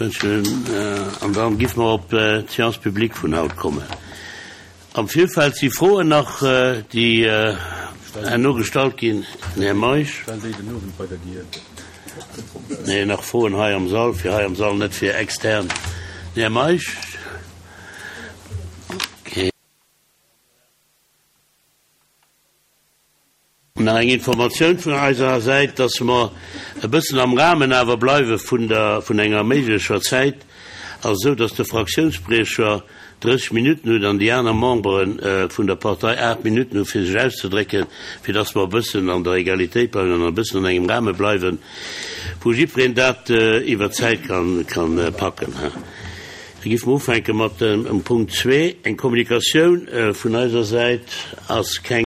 Und dann gibt man op Science Publik von Haut kommen. Am Vielfalt sie froh nach die nur Gestalt gehen Maisch. Nee, nach vor Hai am Saal, für Hai am Saal nicht für extern. Maisch. Eng Information vun eiser seit, dats ma e bëssen am Rahmen awer bleiwe vun enger méiglescher Zeit, also dats de Fraktionsprecher 30 Minuten hun an die aner Memberen vun der Partei 8 Minuten hun fir sech auszudrecken, fir dats ma bëssen an der Egalitéit bei an bëssen an engem Rahmen bleiwen, wo Gipren dat iwwer Zeit kann packen. Gif Mofenke mat Punkt 2 eng Kommunikationun vun eiser Seite as